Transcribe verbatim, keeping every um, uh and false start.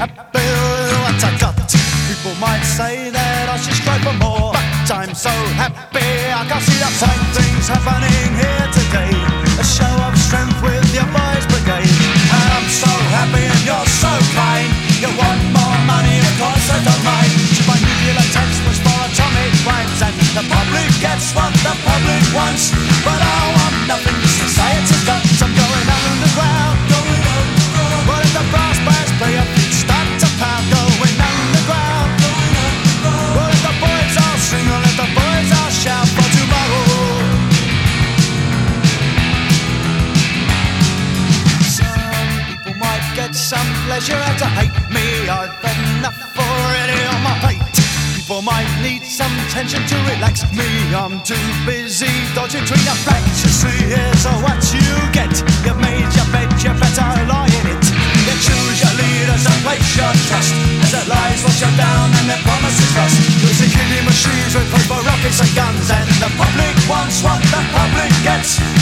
happy with what I got. People might say that I should strive for more, but I'm so happy I can't see the fine things happening here today. A show of strength with your boys brigade. And I'm so happy and you're so kind. You want more money, of course I don't mind. My nuclear text was for atomic rhymes, and the public gets what the public wants. But I want nothing society's got. I'm going underground, going underground. But if the brass bands play up, start to pound. Going underground, going underground. But if the boys all sing, or if the boys all shout for tomorrow. Some people might get some pleasure out to hate me. I've enough already on my plate. People might need some tension to relax me. I'm too busy dodging between the facts. You see, here's what you get. You've made your bed, you better lie in it. You choose your leaders and place your trust, as their lies wash you down and their promises rust. You see killing machines with paper rockets and guns, and the public wants what the public gets.